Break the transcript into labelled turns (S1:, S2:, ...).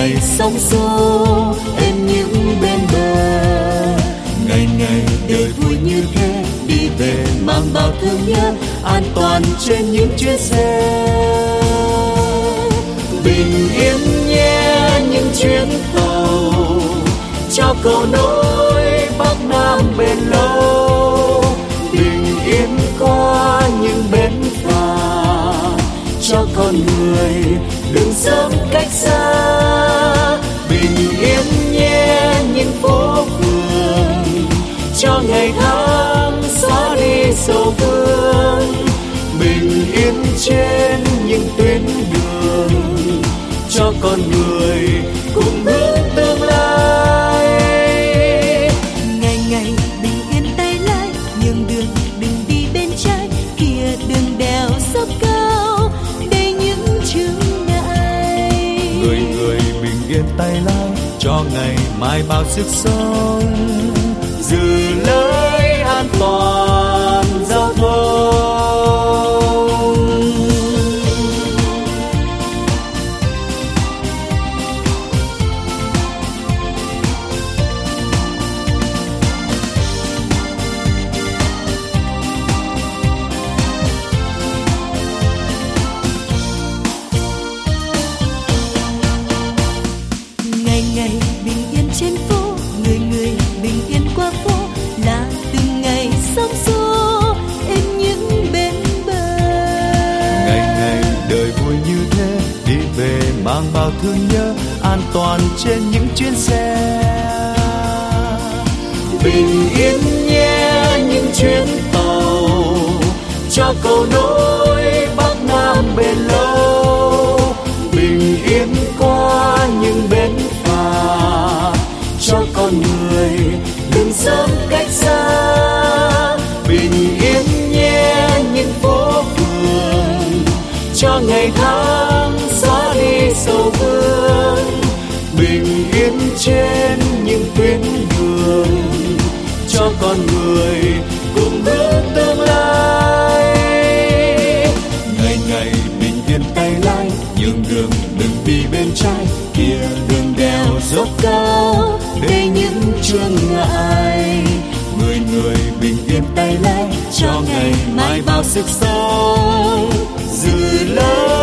S1: ngày sóng xô êm những bên bờ. Ngày ngày đời vui như thế, đi về mang bao thương nhớ, an toàn trên những chuyến xe. Bình yên nhé những chuyến tàu, cho cầu nối Bắc Nam bền lâu. Bình yên qua những bến phà, cho con người đừng sớm cách xa. Bình yên nhé những phố phường, cho ngày tháng xóa đi sầu vương. Bình yên trên những tuyến đường, cho con người cùng hướng tương lai.
S2: Ngày ngày bình yên tay lái, nhường đường đừng đi bên trái, kia đường đèo dốc cao đầy những chướng ngại.
S1: Người người bình yên tay lái, cho ngày mai bao sức sống, giữ lối an toàn giao thông.
S2: Ngày ngày bình yên trên phố, người người bình yên qua phố, là từng ngày sóng xô êm những bên bờ.
S1: Ngày ngày đời vui như thế, đi về mang bao thương nhớ, an toàn trên những chuyến xe. Bình yên nhé những chuyến tàu, cho cầu nối Bắc Nam bền lâu. Bình yên qua những bến phà, cho con người đừng sớm cách xa. Bình yên nhé những phố phường, cho ngày tháng xóa đi sầu vương. Bình yên trên những tuyến đường, cho con người cùng hướng tương lai. Ngày ngày bình yên tay lái, nhường đường đừng đi bên trái, kia đường đèo dốc cao đầy những chướng ngại. Người người bình yên tay lái, cho ngày mai bao sức sống, giữ lối